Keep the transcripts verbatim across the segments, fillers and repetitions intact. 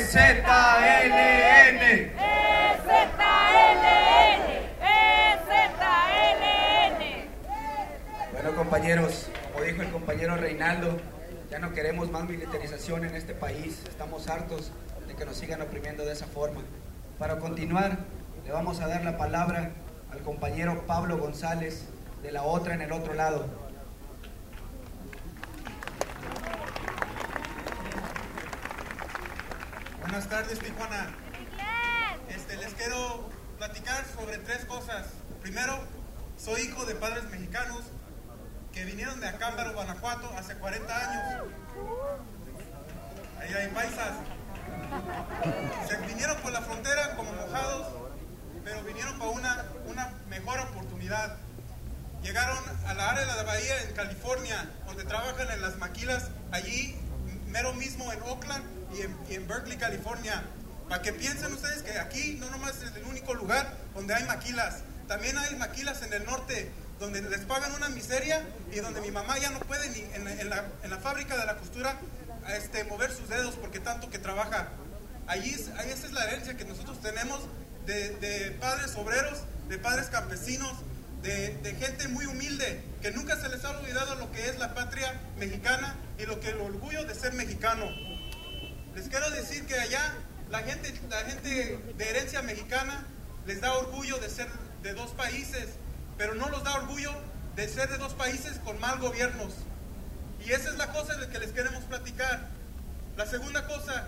Z L N. E Z L N. E Z L N. Bueno, compañeros, como dijo el compañero Reinaldo, ya no queremos más militarización en este país. Estamos hartos de que nos sigan oprimiendo de esa forma. Para continuar, le vamos a dar la palabra al compañero Pablo González, de la otra en el otro lado. Buenas tardes, Tijuana. Este, les quiero platicar sobre tres cosas. Primero, soy hijo de padres mexicanos que vinieron de Acámbaro, Guanajuato, hace cuarenta años. Ahí hay paisas. Se vinieron por la frontera como mojados, pero vinieron para una, una mejor oportunidad. Llegaron a la área de la bahía en California, donde trabajan en las maquilas, allí mero mismo en Oakland y en, y en Berkeley, California. Para que piensen ustedes que aquí no nomás es el único lugar donde hay maquilas. También hay maquilas en el norte, donde les pagan una miseria y donde mi mamá ya no puede ni en, en, la, en la fábrica de la costura este, mover sus dedos porque tanto que trabaja. Allí, ahí esa es la herencia que nosotros tenemos de, de padres obreros, de padres campesinos, de, de gente muy humilde, que nunca se les ha olvidado lo que es la patria mexicana y lo que el orgullo de ser mexicano. Les quiero decir que allá la gente, la gente de herencia mexicana les da orgullo de ser de dos países, pero no los da orgullo de ser de dos países con mal gobiernos. Y esa es la cosa de que les queremos platicar. La segunda cosa,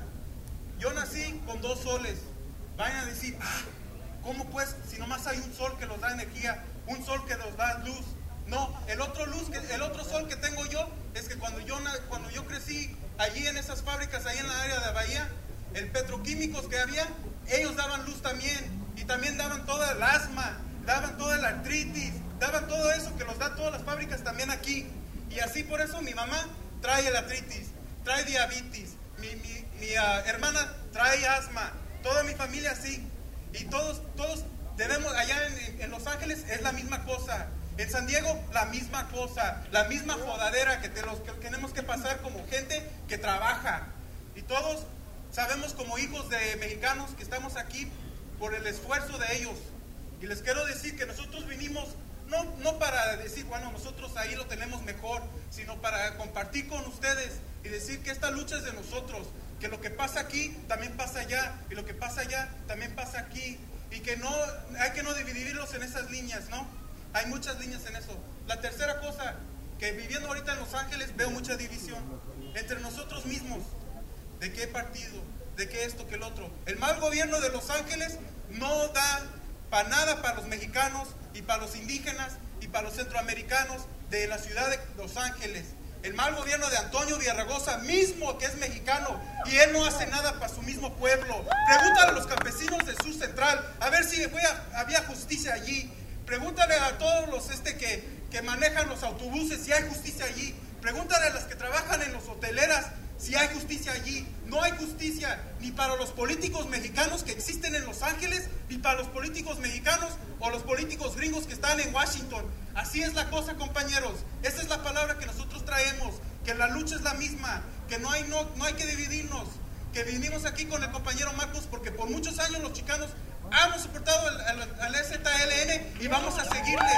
yo nací con dos soles. Vayan a decir, ah, ¿cómo pues si nomás hay un sol que nos da energía, un sol que nos da luz? No, el otro luz, que, el otro sol que tengo yo es que cuando yo, cuando yo crecí allí en esas fábricas, ahí en la área de Bahía, el petroquímicos que había, ellos daban luz también, y también daban toda el asma, daban toda la artritis, daban todo eso que nos da todas las fábricas también aquí. Y así por eso mi mamá trae el artritis, trae diabetes, mi, mi, mi uh, hermana trae asma, toda mi familia así. Y todos, todos debemos, allá en, en Los Ángeles es la misma cosa. En San Diego, la misma cosa, la misma jodadera que, te los, que tenemos que pasar como gente que trabaja. Y todos sabemos como hijos de mexicanos que estamos aquí por el esfuerzo de ellos. Y les quiero decir que nosotros vinimos no, no para decir, bueno, nosotros ahí lo tenemos mejor, sino para compartir con ustedes y decir que esta lucha es de nosotros, que lo que pasa aquí también pasa allá, y lo que pasa allá también pasa aquí, y que no hay que no dividirlos en esas líneas, ¿no? Hay muchas líneas en eso. La tercera cosa, que viviendo ahorita en Los Ángeles veo mucha división entre nosotros mismos. ¿De qué partido? ¿De qué esto, que el otro? El mal gobierno de Los Ángeles no da para nada para los mexicanos y para los indígenas y para los centroamericanos de la ciudad de Los Ángeles. El mal gobierno de Antonio Villaraigosa mismo, que es mexicano, y él no hace nada para su mismo pueblo. Pregúntale a los campesinos del sur central, a ver si había justicia allí. Pregúntale a todos los este que, que manejan los autobuses si hay justicia allí. Pregúntale a las que trabajan en las hoteleras si hay justicia allí. No hay justicia ni para los políticos mexicanos que existen en Los Ángeles, ni para los políticos mexicanos o los políticos gringos que están en Washington. Así es la cosa, compañeros. Esa es la palabra que nosotros traemos, que la lucha es la misma, que no hay, no, no hay que dividirnos, que vinimos aquí con el compañero Marcos porque por muchos años los chicanos hemos soportado al, al, al E Z L N y vamos a seguirle.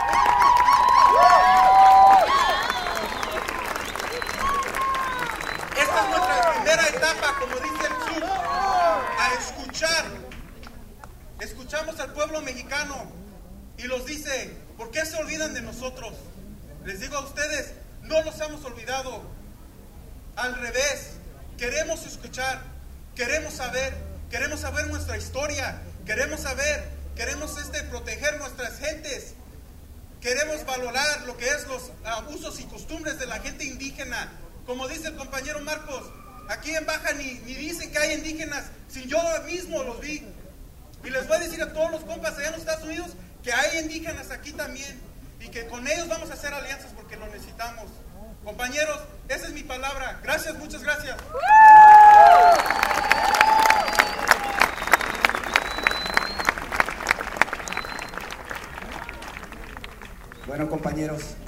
Esta es nuestra primera etapa, como dice el sur, a escuchar. Escuchamos al pueblo mexicano y los dice, ¿por qué se olvidan de nosotros? Les digo a ustedes, no los hemos olvidado. Al revés, queremos escuchar, queremos saber, queremos saber nuestra historia, queremos saber, queremos este, proteger nuestras gentes, queremos valorar lo que es los uh, usos y costumbres de la gente indígena. Como dice el compañero Marcos, aquí en Baja ni, ni dicen que hay indígenas, si yo mismo los vi. Y les voy a decir a todos los compas allá en los Estados Unidos que hay indígenas aquí también y que con ellos vamos a hacer alianzas porque lo necesitamos. Compañeros, esa es mi palabra. Gracias, muchas gracias. Bueno, compañeros,